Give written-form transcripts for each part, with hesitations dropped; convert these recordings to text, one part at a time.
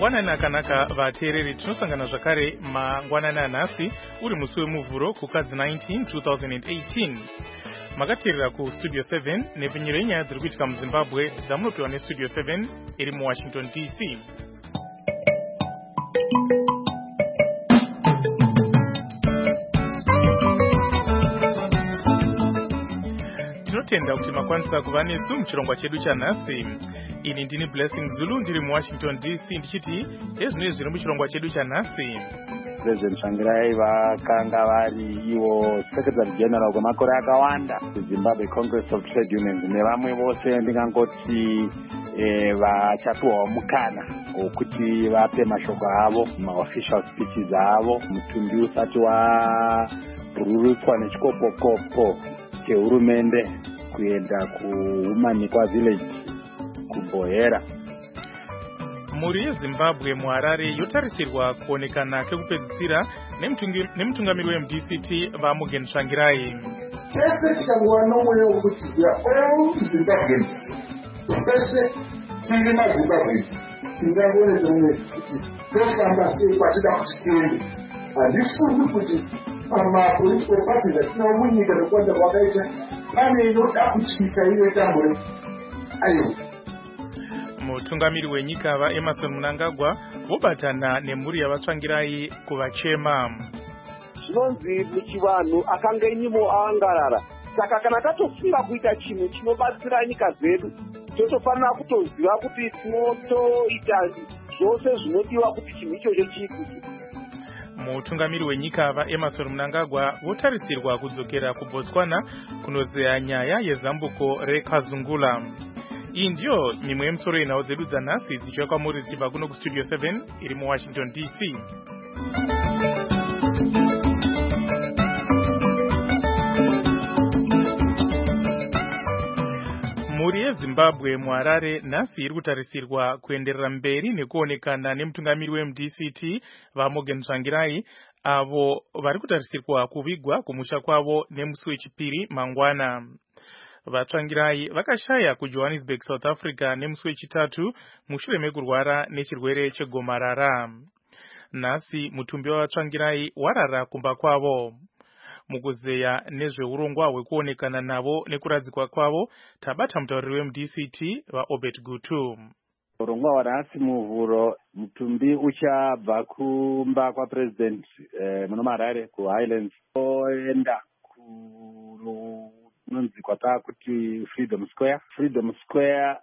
Mangwanani akanaka vateereri, tinosangana zvakare mangwanani anhasi uri musi wemuvhuro kukadzi 19 2018. Makateerera kustudio 7 nepfenyuro yenyaya dziri kuitika muZimbabwe dzamunopiwa nestudio 7 iri muWashington DC. Tinotenda kuti makwanisa kuva nesu muchirongwa chedu chanhasi. Ini ndini Blessing Zulu ndiri muWashington DC ndichiti ezvinoi zviri muchirongwa chedu chanhasi. President Tsvangirai vakanga vari ivo Secretary General kwemakore akawanda kuZimbabwe Congress of Trade Unions nevamwe vose ndingangoti vachapiwawo mukana wokuti vape mashoko avo maofficial speeches avo mutumbi usati wabhururutswa nechikopokopo chehurumende kuenda kuUmanikwa village kuBohera. Mhuri yeZimbabwe muHarare yotarisirwa kuonekana kekupedzisira nemutungamiri weMDCT vaMorgan Tsvangirai. Tese chikangova nomweya wokuti we are all Zimbabweans. Tese tiri maZimbabweans. Tingaonesa mumwe kuti tofamba sei kwatida kuti tiende. Handifungi kuti pamapolitical parties atinawo munyika nekuwanda kwakaita pane inoda kutyika inoitambure. Ayo. Mutungamiri wenyika vaEmmerson Mnangagwa vobatana nemhuri yavaTsvangirai kuvachema. Zvinonzi muchivanhu akanga inimo aangarara. Saka kana tatofunga kuita chinhu chinobatsira nyika dzedu, totofanira kutoziva kuti tinotoita zvose zvinodiwa kuti chinhu ichocho chiitike. Mutungamiri wenyika vaEmmerson Mnangagwa votarisirwa kudzokera kuBotswana kunozeya nyaya yezambuko reKazungula. Iyi ndiyo mimwe yemusoro yenhau dzedu dzanhasi dzichiuya kwamuri dzichibva kuno kustudio 7 iri muWashington DC. Mhuri yeZimbabwe muHarare nhasi iri kutarisirwa kuenderera mberi nekuonekana nemutungamiri weMDCT vaMorgan Tsvangirai avo vari kutarisirwa kuvigwa kumusha kwavo nemusi wechipiri mangwana. VaTsvangirai vakashaya kuJohannesburg, South Africa nemusi wechitatu mushure mekurwara nechirwere chegomarara. Nhasi mutumbi wavaTsvangirai warara kumba kwavo. Mukuzeya nezveurongwa hwekuonekana navo nekuradzikwa kwavo, tabata mutauriri weMDCT vaObert Gutu. Urongwa hwanhasi muvhuro, mutumbi uchabva kumba kwaPresident munoMarare kuHighlands oenda nonzi kwata kuti Freedom Square. Freedom Square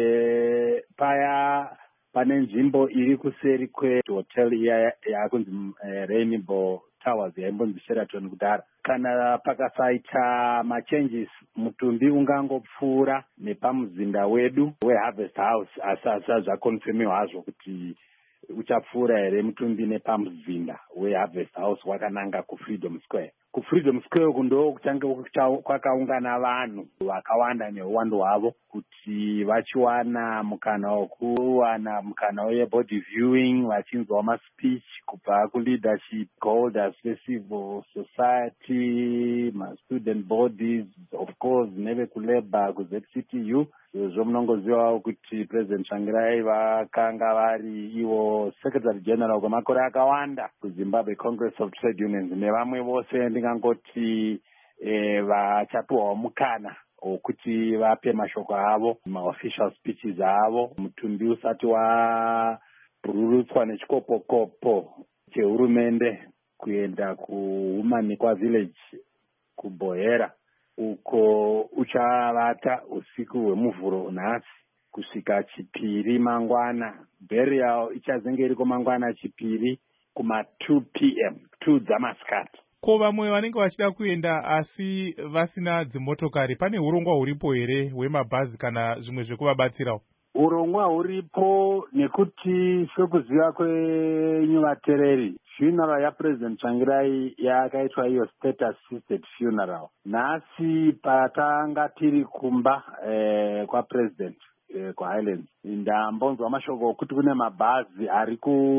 ndepaya pane nzvimbo iri kuseri kwehotel iya yakunzi Rainbow Towers yaimbonzi Sheraton kudhara. Kana pakasaita machanges, mutumbi ungangopfuura nepamuzinda wedu weHarvest House, asi zvakonfirmiwa hazvo kuti uchapfuura here mutumbi nepamuzinda weHarvest House wakananga kuFreedom Square. KuFreedom Square kundo kuchange kwakaungana vanhu vakawanda neuwandu hwavo kuti vachiwana mukana mukana webody viewing, vachinzwa maspeech kubva kuleadership, holders vecivil society, student bodies, of course nevekuLabour kuZCTU. Izvo munongozivawo kuti President Tsvangirai vakanga vari ivo Secretary General kwemakore akawanda kuZimbabwe Congress of Trade Unions nevamwe vose ndingangoti vachapiwawo mukana wokuti vape mashoko avo maofficial speeches avo mutumbi usati wabhururutswa nechikopokopo chehurumende kuenda kuUmanikwa village kuBohera, uko uchavata usiku hwemuvhuro nhasi kusvika chipiri mangwana. Burial ichazenge iriko mangwana chipiri kuma 2 p.m. 2 dzamasikati. Ko vamwe vanenge vachida kuenda asi vasina dzimotokari, pane urongwa huripo here hwemabhazi kana zvimwe zvekuvabatsirawo? Urongwa huripo nekuti sekuziva kwenyuvatereri, funeral yaPresident Tsvangirai yakaitwa iyo state assisted funeral. Nhasi patanga tiri kumba kwaPresident kuHighlands, ndambonzwa mashoko okuti kune mabhazi ari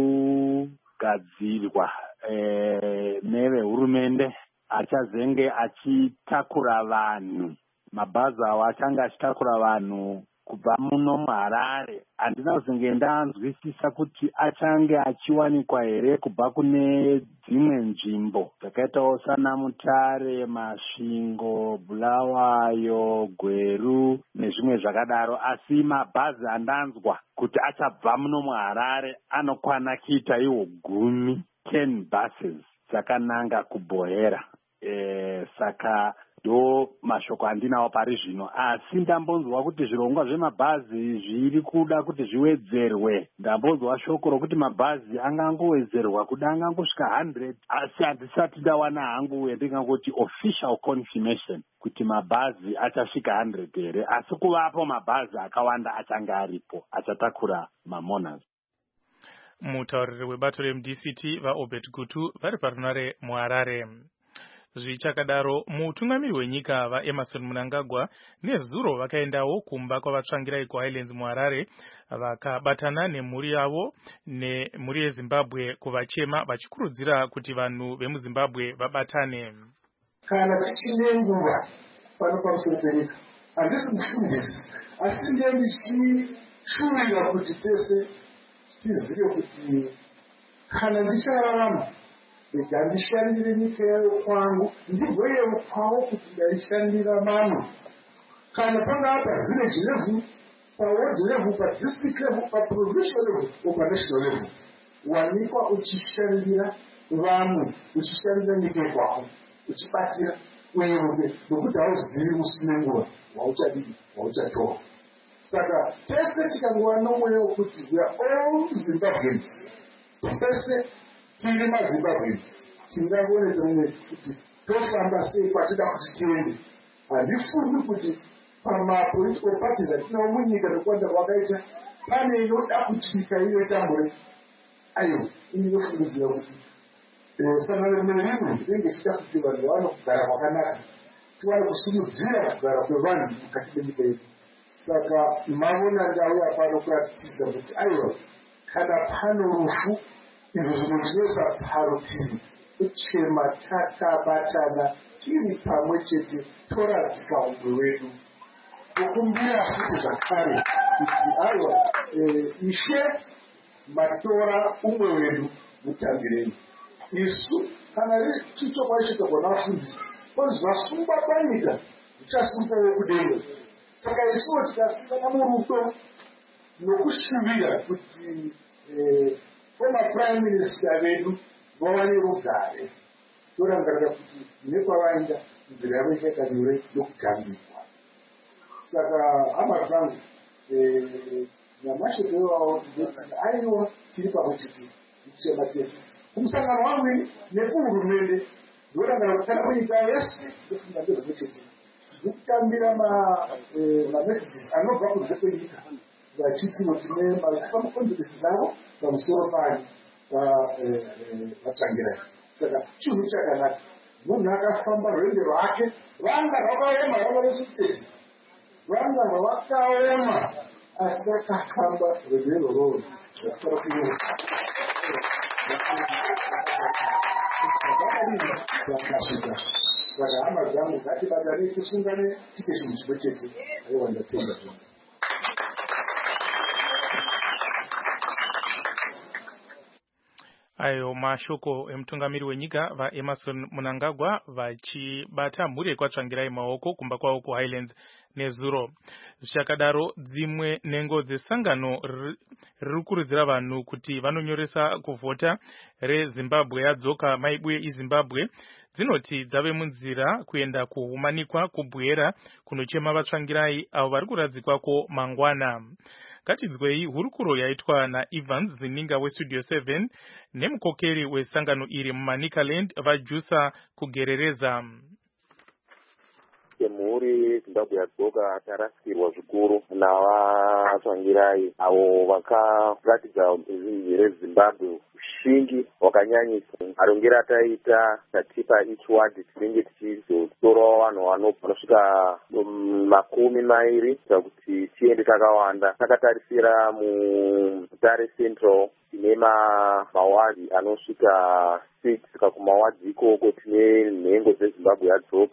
kugadzirwa nevehurumende achazenge achitakura vanhu. Mabhazi awo achanga achitakura vanhu kubva muno muHarare handina kuzonge ndanzwisisa kuti achange achiwanikwa here kubva kune dzimwe nzvimbo dzakaitawo sana Mutare, Masvingo, Bulawayo, Gweru nezvimwe zvakadaro, asi mabhazi andanzwa kuti achabva muno muHarare anokwana kuita iwo 10 buses dzakananga kuBhohera. Saka ndo mashoko andinawo pari zvino, asi ndambonzwa kuti zvirongwa zvemabhazi zviri kuda kuti zviwedzerwe. Ndambonzwa shoko rokuti mabhazi angangowedzerwa kuda angangosvika 100, asi handisati ndawana hangu yandingangoti official confirmation kuti mabhazi achasvika 100 here, asi kuvapo mabhazi akawanda achange aripo achatakura mamoners. Mutauriri webato reMDCT vaObert Gutu vari parunare muHarare. Zvichakadaro, mutungamiri wenyika vaEmmerson Mnangagwa nezuro vakaendawo kumba kwavatsvangirai kuHighlands muHarare vakabatana nemhuri yavo nemhuri yeZimbabwe kuvachema vachikurudzira kuti vanhu vemuZimbabwe vabatane. Kana tichine nguva pano pamusoro penyika, handisi mufundisi, asi ndiye ndichishuvira kuti tese tizive kuti kana ndichararama ndandishandire nyika yayo kwangu, ndigoyeukawo kuti ndaishandira vamwe. Kana pangava pavillage level, paward level, padistrict level, paprovincial level, opanational level, wanikwa uchishandira vamwe, uchishandira nyika kwako, uchibatira weyerume, nokuti hauzivi usine nguva wauchadii wauchatora. Saka tese tikangova nomweya wekuti we are all Zimbabweans, tese tiri maZimbabweans, tingaonesa mune kuti tofamba sei kwatida kuti tiende. Handifungi kuti pamapolitical parties atinawo munyika nokuwanda kwakaita pane inoda kuti nyika ive tambure. Ayo inofungidzira kuti sangano rimwe nerimwe rinenge chida kuti vanhu vaone kugara kwakanaka, tiwane kusimudzira kugara kwevanhu mukati menyika yedu. Saka mavona ndauya pano kuratidza kuti aiwa, kana pano rufu izvo zvimwe ndinoisa parutivi, kuchema takabatana tiri pamwe chete toradzika umwe wedu. Kukumbira futi zvakare kuti aiwa, Ishe matora umwe wedu mutambirei. Isu kana riri chichokwa chitogona vafundisi konzi vasungwa panyika zvichasungwawo kudenga. Saka isuwo tikasangana murudo nokushuvira kuti former prime minister vedu vawane rugare, torangarira kuti nekwavaenda nzira yavo ichaita nyore yokutambirwa. Saka hama dzangu, nyamashoko wavo ndoti aiwa tiri pamwe chete kuchema tese kumusangano wangu nekuhurumende, ndorangarira kuti kana munyika yese tofunga ndezvamwe chete kutambira mamessages anobva kunze kwenyika vachiti tine makonferensi zavo pamusoro pani vatsvangirai. Saka chinhu chakanaka, munhu akafamba rwendo rwake, vanga rwakaoma, rwava resuteti, vanga rwakaoma, asi vakafamba rwendo irworwo zvakufara kuona zvakasvika. Saka hama dzangu ngatibatane, tisungane, tite chinhu chimwe chete. Aiwa, ndatenda zvinhu. Ayo mashoko emutungamiri wenyika vaEmmerson Mnangagwa vachibata mhuri yekwatsvangirai maoko kumba kwavo kuHighlands nezuro. Zvichakadaro, dzimwe nhengo dzesangano riri kukurudzira vanhu kuti vanonyoresa kuvhota reZimbabwe yadzoka maibuye iZimbabwe dzinoti dzave munzira kuenda kuhumanikwa kubwera kunochema vatsvangirai avo vari kuradzikwako mangwana. Ngatidzwei hurukuro yaitwa naEvans Zininga weStudio 7 nemukokeri wesangano iri muManicaland vaJusa kugerereza. Mhuri Zimbabwe yadzoka tarasikirwa zvikuru navatsvangirai avo vakaratidza ruzhinji reZimbabwe ushingi hwakanyanyisa. Arongera ataita tatipa each ward tinenge tichizotorawo vanhu vanosvika 20 kuti tiende takawanda. Takatarisira muMutare Central tine mawadhi anosvika 6, kumawadi ikoko tine nhengo dzeZimbabwe yadzoka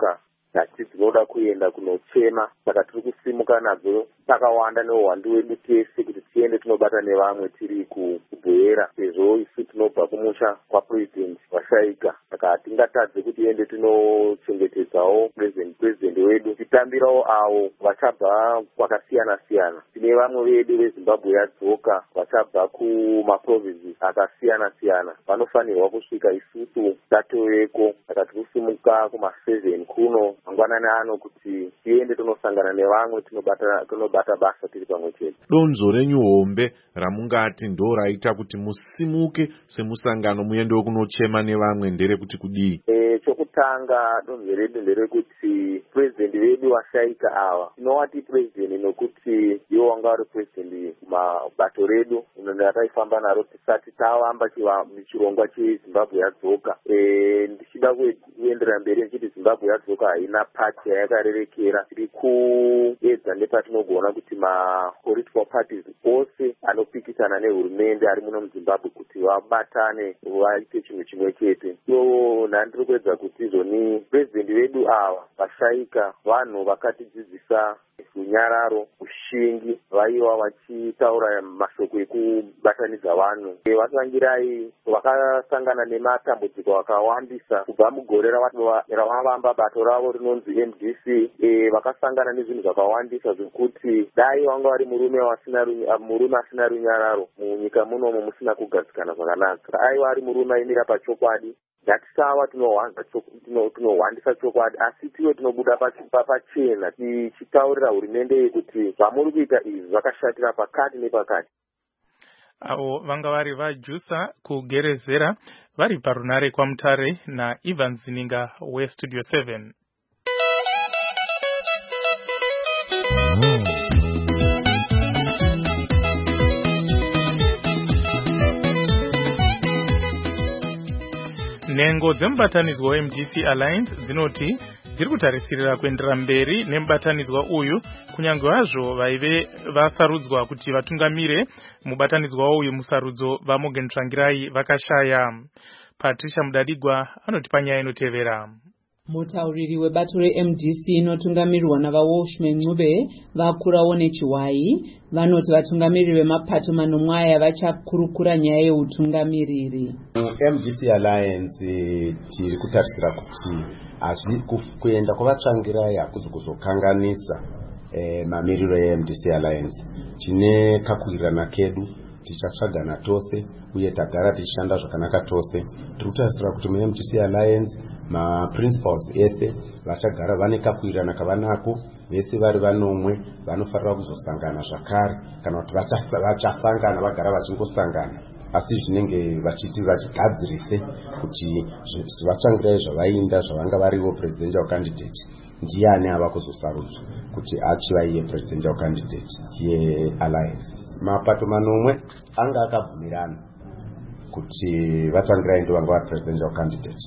nhasi dzinoda kuenda kunochema, saka tiri kusimuka nadzo takawanda neuwandu wedu tese kuti tiende tinobata nevamwe tiri kubhuera, sezvo isu tinobva kumusha kwapurezidendi washaika. Saka hatingatadze kuti tiende tinochengetedzawo purezidendi wedu, titambirawo avo vachabva kwakasiyana siyana. Tine vamwe vedu veZimbabwe yadzoka vachabva kumaprovinces akasiyana siyana, vanofanirwa kusvika isusu tatoveko. Saka tiri kusimuka kuma7 kuno mangwanani ano kuti tiende tinosangana nevamwe tinobata basa tiri pamwe chete. Donzo renyu hombe ramungati ndo raita kuti musimuke semusangano muendewo kunochema nevamwe nderekuti kudii? Chokutanga donzo redu nderekuti purezidendi vedu washaika ava tinovati purezidendi nokuti iwo wanga vari purezidendi kumabato redu rataifamba naro tisati tavamba chirongwa cheZimbabwe yadzoka. Ndichida kuenderera mberi nechiti Zimbabwe yadzoka haina pati yayakarerekera. Tiri kuedza nepatinogona kuti ma-political parties ose anopikisana nehurumende ari muno muZimbabwe kuti vabatane vaite chinhu chimwe chete. So ndiri kuedza kuti izvoni purezidendi vedu ava vashaika vanhu vakatidzidzisa runyararo, ushingi, vaiva vachitaura mashoko ekubatanidza vanhu. Vatangirai vakasangana nematambudziko akawandisa kubva mugore ravavamba bato ravo rinonzi MDC. Vakasangana nezvinhu zvakawandisa zvekuti dai vanga vari murume asina runyararo munyika munomo musina kugadzikana zvakanaka. Aiva ari murume aimira pachokwadi. Ngatisava tinohwandisa chokwadi, asi tiwe tinobuda pachena tichitaurira hurumende kuti zvamuri kuita izvi zvakashatira pakati nepakati. Avo vanga vari vaJusa kugerezera vari parunare kwaMutare naIvan Zininga weStudio 7. Nengo dzemubatanidzwa weMDC Alliance dzinoti dziri kutarisirira kuendera mberi nemubatanidzwa uyu kunyange hazvo vaive vasarudzwa kuti vatungamire mubatanidzwa uyu musarudzo vaMorgan Tsvangirai vakashaya. Patricia Mudadigwa anoti panyaya inotevera. Mutauriri webato reMDC inotungamirirwa navaWalshman Ncube vakurawo nechiwai vanoti vatungamiriri vemapato manomwe aya vachakurukura nyaya yeutungamiriri. MDC Alliance tiri kutarisira kuti kuenda kwavatsvangirai hakuzi kuzokanganisa mamiriro eMDC Alliance. Tine kakuwirirana kedu, tichatsvagana tose uye tagara tichishanda zvakanaka tose. Tiri kutarisira kuti muMDC Alliance maprincipals ese vachagara vane kakuwirirana kavanako, vese vari vanomwe vanofanira kuzosangana zvakare, kana kuti vachasangana vagara vachingosangana, asi zvinenge vachiti vachigadzirise kuti vatsvangirai zvavainda zvavanga varivo presidential candidate ndiani ava kuzosarudzwa kuti achiva iye presidential candidate yealliance. Mapato manomwe anga akabvumirana kuti vatsvangirai ndo vanga vari presidential candidate.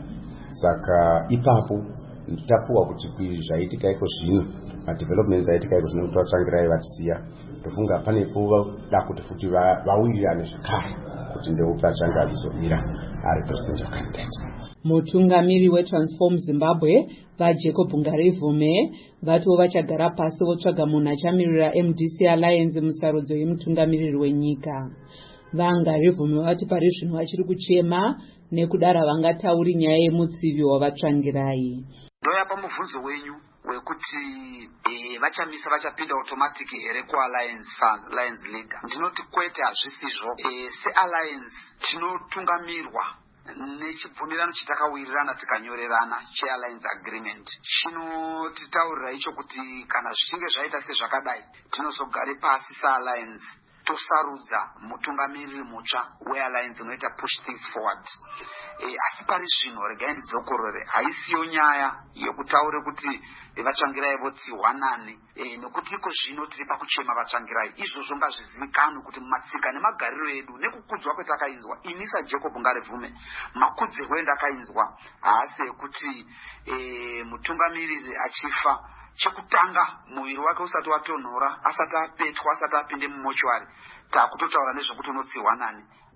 Saka ipapo tapuwa kuti zvaitika iko zvino madevelopments aitika iko zvino kuti vatsvangirai vatisiya, tofunga panepo da kuti futi vawirirane zvakare kuti ndeupi achanga achizomira ari presidential candidate. Mutungamiri weTransform Zimbabwe vaJacob Ngarivume vatiwo vachagara pasi votsvaga munhu achamirira MDC Alliance musarudzo yemutungamiriri wenyika. VaNgarivume vati pari zvino vachiri kuchema nekudara vangatauri nyaya yemutsivi wavatsvangirai. Ndoya pamubvunzo wenyu wekuti vachamisa vachapinda automatic here kualliance leader. Ndinoti kwete, hazvisizvo. Sealliance tinotungamirwa nechibvumirano chitakawirirana tikanyorerana chealliance agreement. Chinotitaurira icho kuti kana zvichinge zvaita sezvakadai tinozogare pasi sealliance tosarudza mutungamiriri mutsva wealliance unoita push things forward. Asi pari zvino regai ndidzokorore, haisiyo nyaya yekutaure kuti vatsvangirai votsiwanane, nokuti iko zvino tiri pakuchema vatsvangirai. Izvozvo ngazvizivikanwe kuti matsika nemagariro edu nekukudzwa kwetakainzwa, ini saJacob Ngarivume makudzirwo endakainzwa haasi ekuti mutungamiriri achifa chekutanga muviri wake usati watonhora, asati apetwa, asati apinde mumochwari, takutotaura nezvekuti unotsiwanane.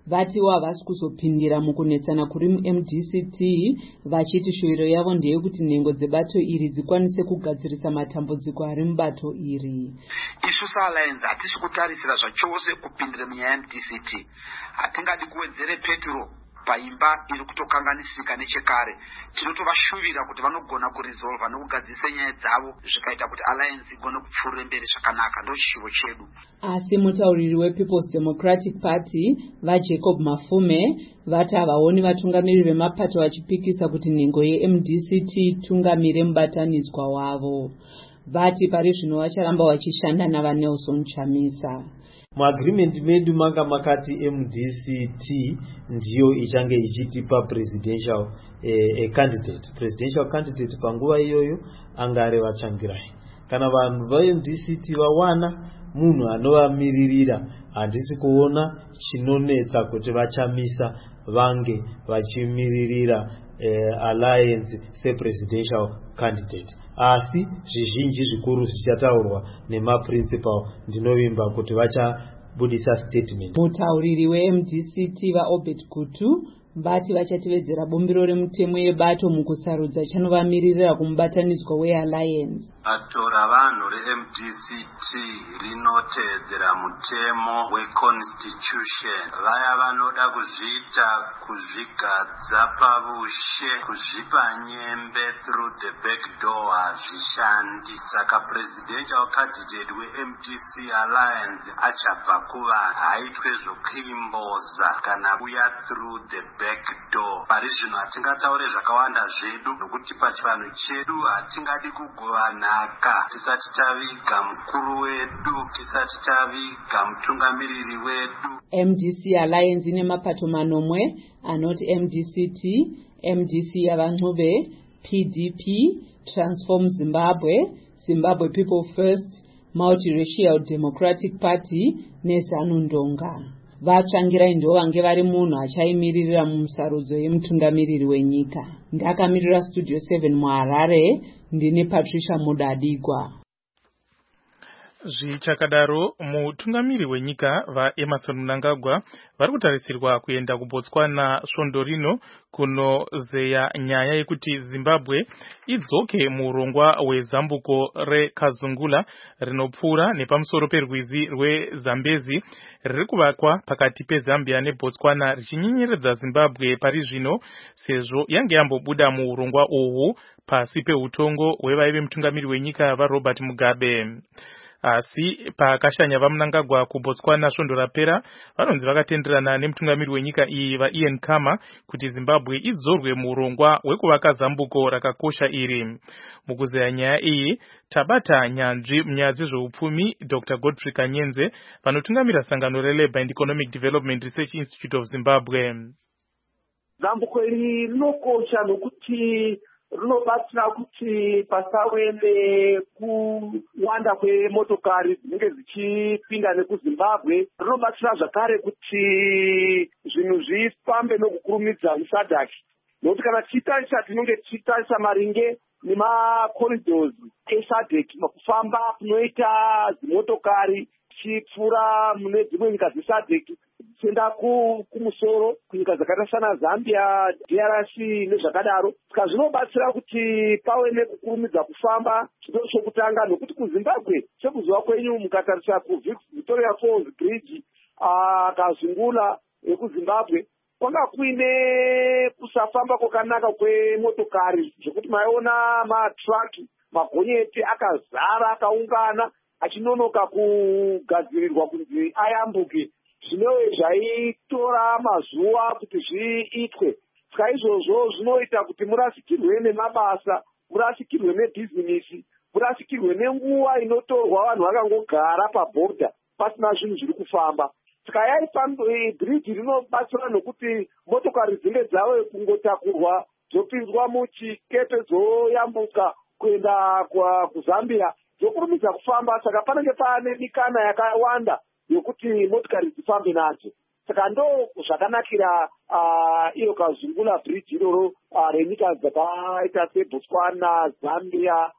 vatiwo havasi kuzopindira mukunetsana kuri muMDCT, vachiti shuviro yavo ndeyekuti nhengo dzebato iri dzikwanise kugadzirisa matambudziko ari mubato iri. Isu saAlliance hatisi kutarisira zvachose kupindira munyaya yeMDCT. Hatingadi kuwedzere petro paimba iri kutokanganisika nechekare. Tinotovashuvira kuti vanogona kuresolva nokugadzisa nyaya dzavo zvikaita kuti Alliance igone kupfuurira mberi zvakanaka. Ndo chishuvo chedu. Asi mutauriri wePeople's Democratic Party vaJacob Mafume vati havaoni vatungamiri vemapato vachipikisa kuti nhengo yeMDCT itungamire mubatanidzwa wavo. Vati pari zvino vacharamba vachishanda navaNelson Chamisa. Muagreement medu manga makati MDCT ndiyo ichange ichitipa presidential candidate panguva iyoyo angare vachangirai. Kana vanhu vaMDCT vawana munhu anovamiririra, handisi kuona chinonetsa kuti vachamisa vange vachimiririra Alliance sepresidential candidate. Asi zvizhinji zvikuru zvichataurwa nemaprincipal ndinovimba kuti vachabudisa statement. Mutauriri weMDCT vaObert Gutu vati vachatevedzera bombiro remutemo yebato mukusarudza chanovamiririra kumubatanidzwa weAlliance. Bato ravanhu reMDCT rinoteedzera mutemo weconstitution. Vaya vanoda kuzviita kuzvigadza pavushe, kuzvipa nyembe through the back door hazvishandi. Saka presidential candidate weMDC Alliance achabva kuvanhu, haitwe zvokuimboza kana kuya through the back door. Pari zvino hatingataure zvakawanda zvedu nokuti pachivanhu chedu hatingadi kuguvanaka tisati taviga mukuru wedu, tisati taviga mutungamiriri wedu. MDC Alliance ine mapato manomwe anoti MDCT, MDC yavanxube, PDP, Transform Zimbabwe, Zimbabwe People First, Multiracial Democratic Party neZanu Ndonga. Vatsvangirai ndo vange vari munhu achaimiririra mumusarudzo yemutungamiriri wenyika. Ndakamirira Studio 7 muHarare, ndine Patricia Mudadigwa. Zvichakadaro, mutungamiri wenyika vaEmmerson Mnangagwa vari kutarisirwa kuenda kuBotswana svondo rino kunozeya nyaya yekuti Zimbabwe idzoke muurongwa hwezambuko reKazungula rinopfuura nepamusoro perwizi rweZambezi riri kuvakwa pakati peZambia neBotswana richinyenyeredza Zimbabwe pari zvino sezvo yange yambobuda muurongwa uhu pasi peutongo hwevaive mutungamiri wenyika vaRobert Mugabe. Asi pakashanya vaMnangagwa kuBotswana svondo rapera, vanonzi vakatenderana nemutungamiri wenyika iyi vaIan Khama kuti Zimbabwe idzorwe muurongwa hwekuvaka zambuko rakakosha iri. Mukuzeya nyaya iyi tabata nyanzvi munyaya dzezveupfumi Dr. Godfrey Kanyenze vanotungamira sangano reLabour and Economic Development Research Institute of Zimbabwe. Zambuko iri rinokosha nokuti rinobatsira kuti pasave nekuwanda kwemotokari dzinenge dzichipinda nekuZimbabwe. Rinobatsira zvakare kuti zvinhu zvifambe nokukurumidza muSADC, nokuti kana tichitarisa tinenge tichitarisa maringe nemacorridors eSADC, kufamba kunoita dzimotokari tichipfuura mune dzimwe nyika dzeSADC tichienda kumusoro kunyika dzakaita sana Zambia, DRC nezvakadaro. Saka zvinobatsira kuti pave nekukurumidza kufamba. Chiro chokutanga nokuti kuZimbabwe sekuziva kwenyu mukatarisa kuVictoria Falls Bridge Kazungula yekuZimbabwe kwanga kuine kusafamba kwakanaka kwemotokari zvekuti maiona matraki magonyeti akazara akaungana achinonoka kugadzirirwa kunzi ayambuke, zvinove zvaitora mazuva kuti zviitwe. Saka izvozvo zvinoita kuti murasikirwe nemabasa, murasikirwe nebhizinisi, murasikirwe nenguva inotorwa vanhu vakangogara pabhodha pasina zvinhu zviri kufamba. Saka bridge rinobatsira nokuti motokari dzinge dzave kungotakurwa dzopinzwa muchikepe dzoyambuka kuenda kuZambia dzokurumidza kufamba. Saka panenge pane mikana yakawanda yokuti motokari dzifambe nadzo. Saka ndo zvakanakira iyo Kazungula bridge iroro renyika dzakaita seBotswana, Zambia,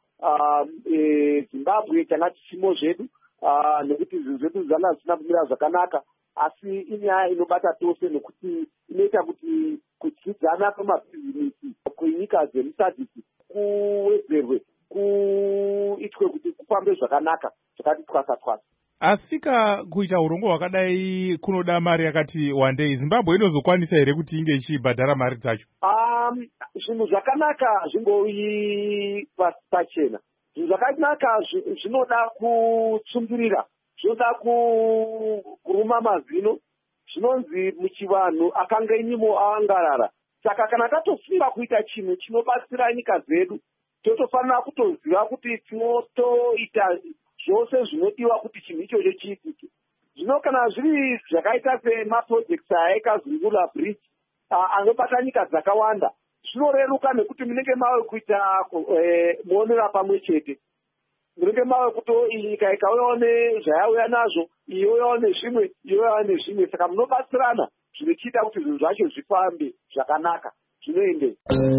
Zimbabwe tanga tisimo zvedu, nekuti zvinhu zvedu zvanga zvisina kumira zvakanaka. asi inyaya inobata tose nekuti inoita kuti kudyidzana kwemabhizinesi kwenyika dzemusadhiki kuwedzerwe, kuitwe kuti kufambe zvakanaka, zvakati twasa-twasa. Asika kuita urongwa hwakadai kunoda mari yakati wandei. Zimbabwe inozokwanisa here kuti inge ichibhadhara mari dzacho? Zvinhu zvakanaka zvingoi pachena. Zvinhu zvakanaka zvinoda kutsungirira, zvinoda kuruma mazino. Zvinonzi muchivanhu akanga inyimo avangarara. Saka kana tatofunga kuita chinhu chinobatsira nyika dzedu, totofanira kutoziva kuti tinotoita zvose zvinodiwa kuti chinhu ichocho chiitike. Zvino kana zviri zvakaita semapurojekti aikazungula bridge anobata nyika dzakawanda, zvinoreruka nekuti munenge mave kuita muonera pamwe chete. Munenge mave kuti iyi nyika ikauyawo nezvayauya nazvo, iyoyawo nezvimwe, iyoyawo nezvimwe. Saka munobatsirana zvinochiita kuti zvinhu zvacho zvifambe zvakanaka, zvinoende.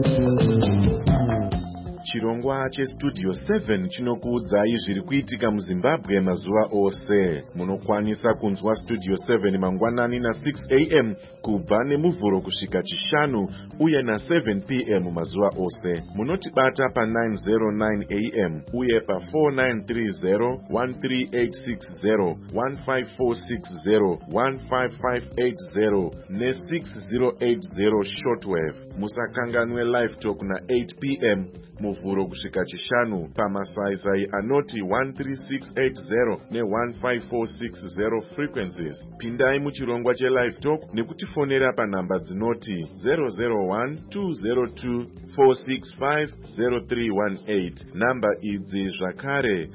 Chirongwa cheStudio 7 chinokuudzai zviri kuitika muZimbabwe mazuva ose. Munokwanisa kunzwa Studio 7 mangwanani na6 am kubva nemuvhuro kusvika chishanu uye na7 pm mazuva ose. Munotibata pa909 am uye pa4930 13860 15460 15580 ne6080 shortwave. Musakanganwe live talk na8 pm muvhuro kusvika chishanu pamasaisai anoti 13680 ne15460 frequencies. Pindai muchirongwa chelive talk nekutifonera panhamba dzinoti 001-202-465-0318. Namba idzi zvakare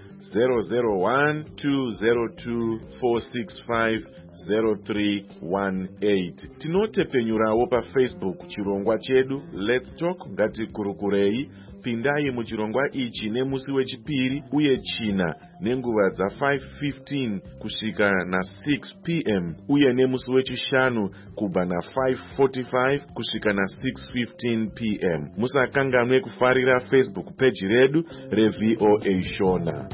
001-202-465-0318. Tinotepenyurawo paFacebook chirongwa chedu Let's Talk ngatikurukurei. Pindai muchirongwa ichi nemusi wechipiri uye china nenguva dza5:15 kusvika na6 pm uye nemusi wechishanu kubva na5:45 kusvika na6:15 pm. Musakanganwe kufarira Facebook page redu reVOA Shona.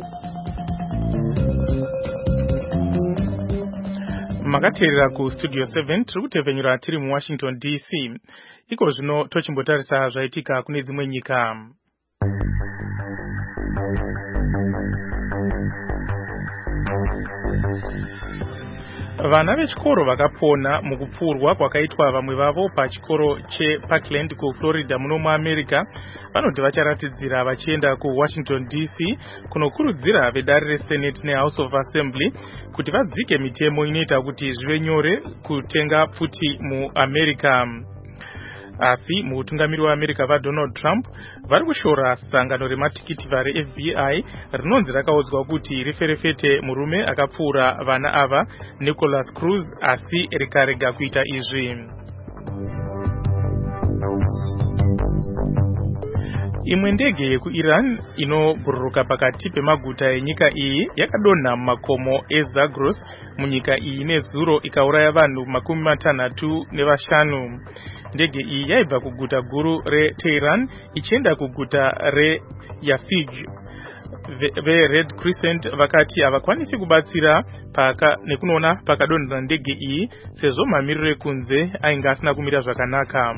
Makateerera kuStudio 7 tiri kutevenyura tiri muWashington DC. Iko zvino tochimbotarisa zvaitika kune dzimwe nyika. Vana vechikoro vakapona mukupfurwa kwakaitwa vamwe vavo pachikoro cheParkland kuFlorida muno muAmerica vanoti vacharatidzira vachienda kuWashington DC kunokurudzira vedare reSenate neHouse of Assembly kuti vadzike mitemo inoita kuti zvive nyore kutenga pfuti muAmerica. Asi mutungamiri weAmerica vaDonald Trump vari kushora sangano rematikiti vareFBI rinonzi rakaudzwa kuti riferefete murume akapfuura vana ava Nicholas Cruz, asi rikarega kuita izvi. Imwe ndege yekuIran inobhururuka pakati pemaguta enyika iyi yakadonha mumakomo eZagros munyika iyi nezuro ikauraya vanhu 65. Ndege iyi yaibva kuguta guru reTehran ichienda kuguta reYafij. VeRed Crescent vakati havakwanisi kubatsira nekunoona pakadonhera ndege iyi sezvo mamiriro ekunze ainge asina kumira zvakanaka.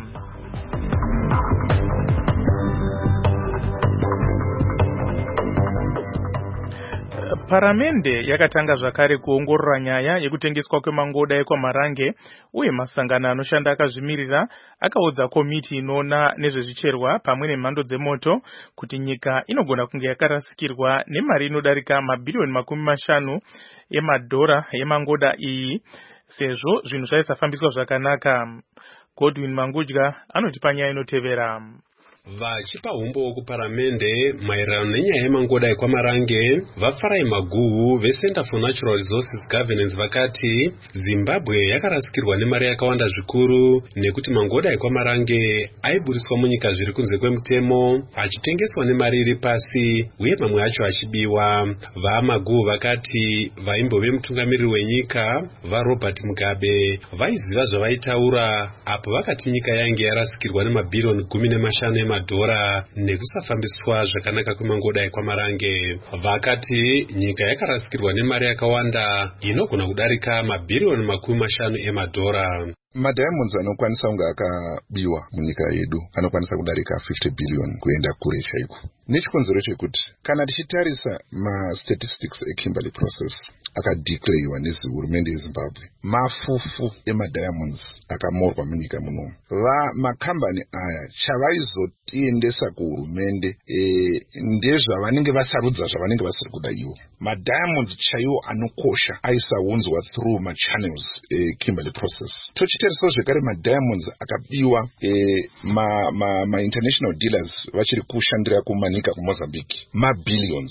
Paramende yakatanga zvakare kuongorora nyaya yekutengeswa kwemangoda ekwaMarange uye masangano anoshanda akazvimirira akaudza komiti inoona nezvezvicherwa pamwe nemhando dzemoto kuti nyika inogona kunge yakarasikirwa nemari inodarika mabhirioni 50 emadhora yemangoda iyi sezvo zvinhu zvaisafambiswa zvakanaka. Godwin Mangudya anoti panyaya inotevera. Vachipa umbo kuparamende maererano nenyaya yemangoda ekwaMarange, vaFarai Maguhu veCenter for Natural Resources Governance vakati Zimbabwe yakarasikirwa nemari yakawanda zvikuru nekuti mangoda ekwaMarange aiburiswa munyika zviri kunze kwemutemo achitengeswa nemari iri pasi uye mamwe acho achibiwa. VaMaguhu vakati vaimbove mutungamiriri wenyika vaRobert Mugabe vaiziva zvavaitaura apo vakati nyika yainge yarasikirwa nemabhirioni 15 ema emadhora nekusafambiswa zvakanaka kwemangodai kwamarange. Vakati nyika yakarasikirwa nemari yakawanda inogona kudarika mabhiriyoni 50 emadhora. Madiamonds anokwanisa kunge akabiwa munyika yedu anokwanisa kudarika 50 billion kuenda kure chaiko. Nechikonzero chekuti kana tichitarisa statistics Kimberley process akadeclarewa nehurumende yeZimbabwe, mafufu emadiamonds akamorwa munyika munomu. Makambani aya chavaizotiendesa kuhurumende ndezvavanenge vasarudza zvavanenge vasiri kuda ivo. Madiamonds chaiwo anokosha aisaunzwa through machannels Kimberley process. Tochiteresawo zvekare madiamonds akabiwa international dealers vachiri kushandira kumanika kuMozambique mabillions.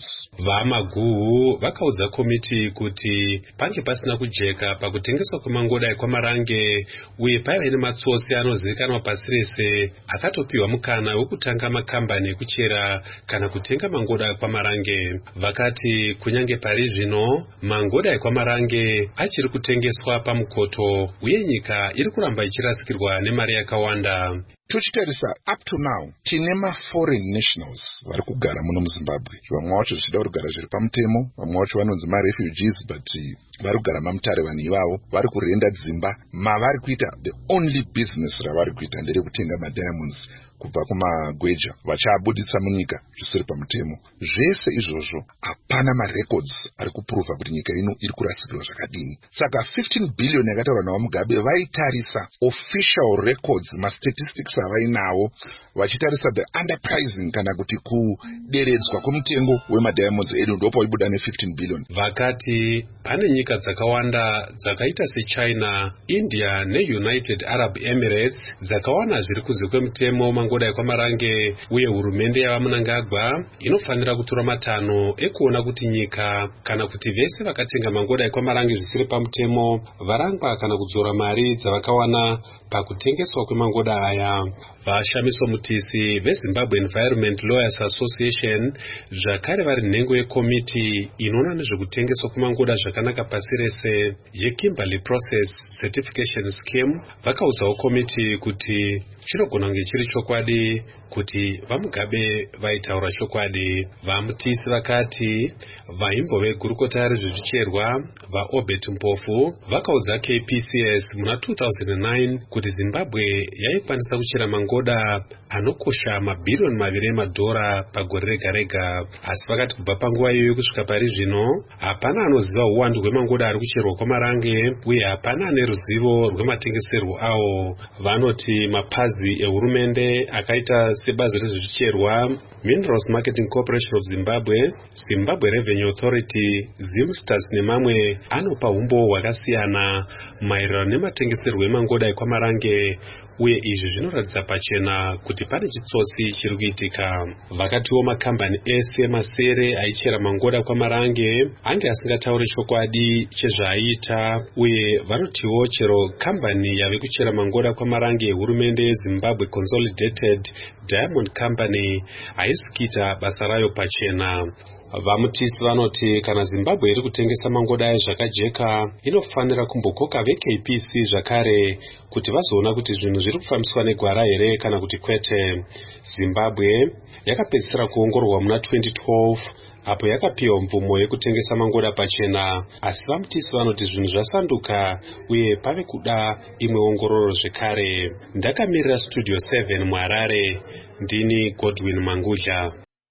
Vamaguhu vakaudza komiti kuti pange pasina kujeka pakutengeswa kwemangodai kwamarange uye paiva nematsotsi anozivikanwa pasi rese akatopiwa mukana wekutanga makambani ekuchera kana kutenga mangodai kwamarange. Vakati kunyange pari zvino mangodai kwamarange achiri kutengeswa pamukoto uye nyika iri kuramba ichirasikirwa nemari yakawanda. Tuchitarisa up to now tine foreign nationals vari kugara muno muZimbabwe. Vamwe vacho zvichida kugara zviri pamutemo, vamwe vacho vanonzi refugees, but vari kugara mamutare vanhu ivavo vari kurenda dzimba mavari kuita. The only business ravari kuita nderekutenga madiamonds kubva kumagweja vachaabuditsa munyika zvisiri pamutemo. Zvese izvozvo hapana marecords ari kuprova kuti nyika ino iri kurasikirwa zvakadini. Saka 15 billion yakataurwa nawo Mugabe vaitarisa official records, statistics avainawo vachitarisa the underpricing kana kuti kuderedzwa kwemutengo wemadiamonds edu ndopo ibuda ne15 billion. Vakati pane nyika dzakawanda dzakaita seChina, India neUnited Arab Emirates dzakawana zviri kunze kwemutemo mangodai kwamarange uye hurumende yavaMnangagwa inofanira kutora matanho ekuona kuti nyika kana kuti vese vakatenga mangodai kwamarange zvisiri pamutemo varangwa kana kudzora mari dzavakawana pakutengeswa kwemangoda aya. Vashamiso Mutisi veZimbabwe Environment Lawyers Association zvakare vari nhengo yekomiti inoona nezvekutengeswa kwemangoda zvakanaka pasi rese yeKimberley Process Certification Scheme vakaudzawo komiti kuti chinogona kunge chiri chokwadi kuti vaMugabe vaitaura chokwadi. VaMutisi vakati vaimbove gurukota rezvezvicherwa vaObert Mpofu vakaudza KPCS muna 2009 kuti Zimbabwe yaikwanisa kuchera mangoda anokosha mabhiriyoni 2 emadhora pagore rega rega, asi vakati kubva panguva iyoyo kusvika pari zvino hapana anoziva uwandu hwemangoda ari kucherwa kwamarange uye hapana ane ruzivo rwematengeserwo awo. Vanoti mapazi ehurumende akaita sebazi rezvicherwa, Minerals Marketing Corporation of Zimbabwe, Zimbabwe Revenue Authority, Zimsters nemamwe anopa umbo hwakasiyana maererano nematengeserwo emangodai kwamarange uye izvi zvinoratidza pachena kuti pane chitsotsi chiri kuitika. Vakatiwo makambani ese masere aichera mangoda kwamarange ange asingatauri chokwadi chezvaaita uye vanotiwo chero kambani yave kuchera mangoda kwamarange hurumende yeZimbabwe Consolidated Diamond Company haisi kuita basa rayo pachena. VaMutisi vanoti kana Zimbabwe iri kutengesa mangoda zvakajeka inofanira kumbokoka veKPC zvakare kuti vazoona kuti zvinhu zviri kufambiswa negwara here kana kuti kwete. Zimbabwe yakapedzisira kuongororwa muna 2012 apo yakapiwa mvumo yekutengesa mangoda pachena, asi VaMutisi vanoti zvinhu zvasanduka uye pave kuda imwe ongororo zvekare. Ndakamirira Studio 7 muHarare, ndini Godwin Mangudla.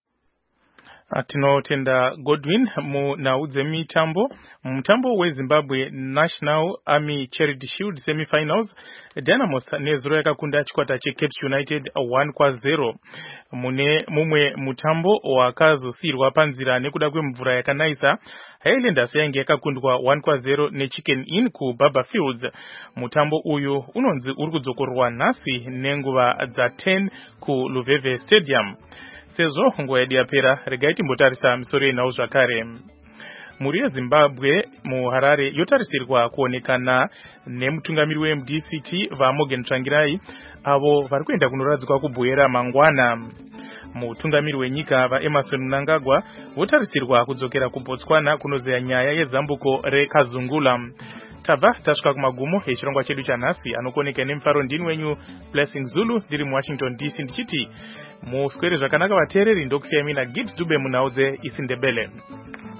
Tinotenda Godwin munhau dzemitambo. Mutambo weZimbabwe National Army Charity Shield semifinals, Dynamos nezuro yakakunda chikwata cheCape United 1-0. Mune mumwe mutambo wakazosirwa panzira nekuda kwemvura yakanaisa, Highlanders yange yakakundwa 1-0 neChicken Inn kuBaba Fields. Mutambo uyu unonzi uri kudzokorwa nhasi nenguva dza10 kuLuveve Stadium. Sezvo nguva yedu yapera, regai timbotarisa misoro yenhau zvakare. Mhuri yeZimbabwe muHarare yotarisirwa kuonekana nemutungamiri weMDCT vaMorgan Tsvangirai avo vari kuenda kunoradzikwa kubhuira mangwana. Mutungamiri wenyika vaEmmerson Mnangagwa votarisirwa kudzokera kuBotswana kunozeya nyaya yezambuko reKazungula. tabva tasvika kumagumo echirongwa chedu chanhasi. Anokoneka nemufaro ndini wenyu Blessing Zulu ndiri muWashington DC ndichiti muswere zvakanaka vateereri. Ndokusiyai mina Gibbs Dube munhau dzeIsindebele.